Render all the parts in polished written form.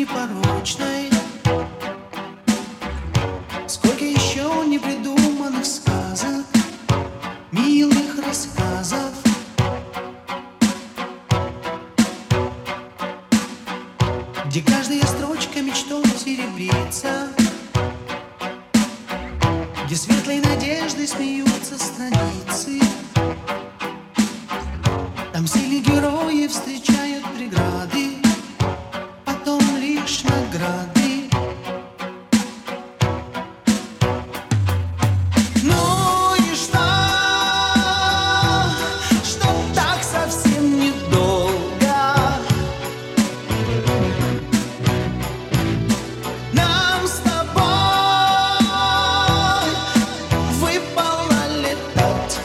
непорочной. Сколько еще непридуманных сказок, милых рассказов, где каждая строчка мечтой серебрится, где светлой надеждой смеются страницы. Там сильные герои встречают преграды, потом лишь награды. Ну и что так совсем недолго нам с тобой выпало летать.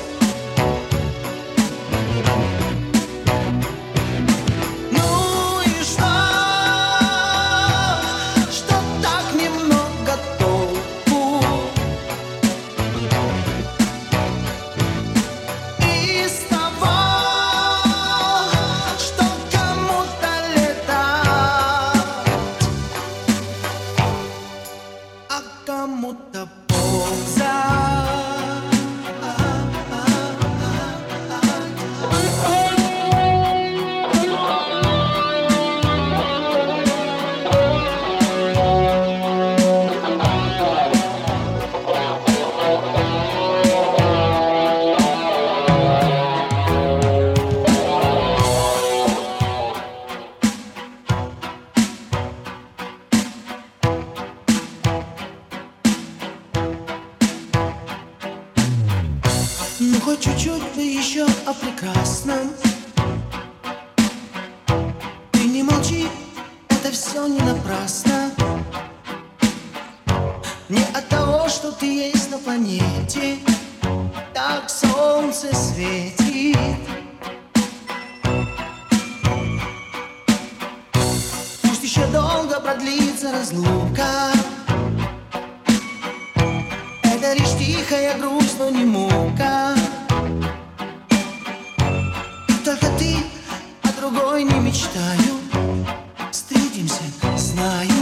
Ну и что так немного толку из того, что кому-то летать, а кому-то ползать. Ну хоть чуть-чуть да еще о прекрасном. Ты не молчи, это все не напрасно. Не от того, что ты есть на планете, так солнце светит. Пусть еще долго продлится разлука, это лишь тихая грусть, но не мука. Только ты, а другой не мечтаю. Встретимся, знаю.